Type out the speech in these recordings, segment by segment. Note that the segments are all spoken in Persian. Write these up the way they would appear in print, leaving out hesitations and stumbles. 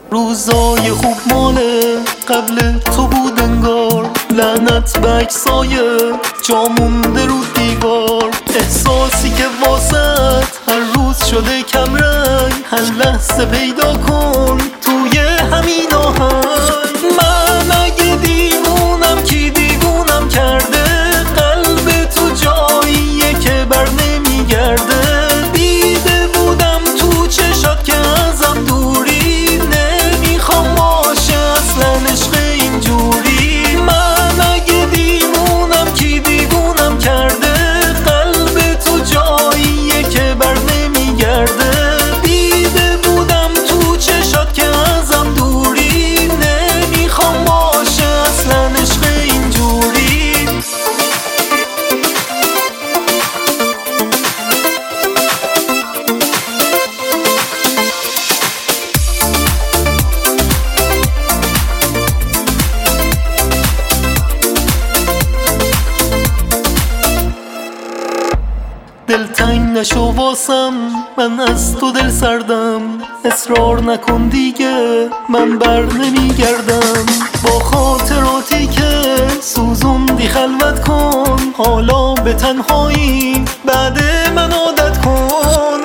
روزای خوب ماله قبل تو بود انگار، لعنت به عکسای جا مونده رو دیوار. احساسی که واسط هر روز شده کم رنگ، هر لحظه پیدا کن توی همین آهنگ. من اگه دیوونم کی دیوونم کرده، قلب تو جاییه که بر نمیگرده. دیده بودم تو چشات که ازم دوری، نمیخوام باشه اصلا عشق اینجوری. من اگه دیوونم کی دیوونم کرده، قلب تو جاییه که بر نمیگرده. دیده بودم تو چشات که ازم دوری، نمیخوام باشه اصلا عشق اینجوری. دلتنگ نشو واسم، من از تو دل سردم. اصرار نکن دیگه، من بر نمیگردم. با خاطراتی که سوزوندی خلوت کن، حالا به تنهایی بعد من عادت کن.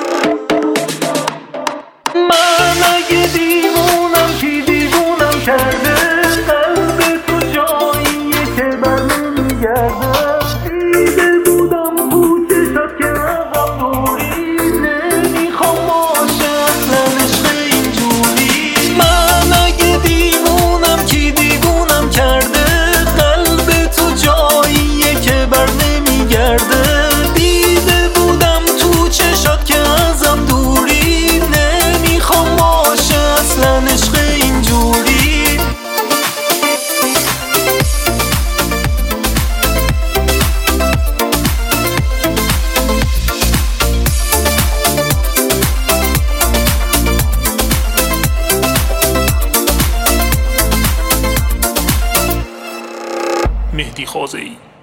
من اگه دیوونم کی دیوونم کرده، قلب تو جاییه که بر نمیگرده. دیده بودم تو چشات که ازم دوری، نمیخوام باشه اصلا عشق اینجوری. مهدی خازئی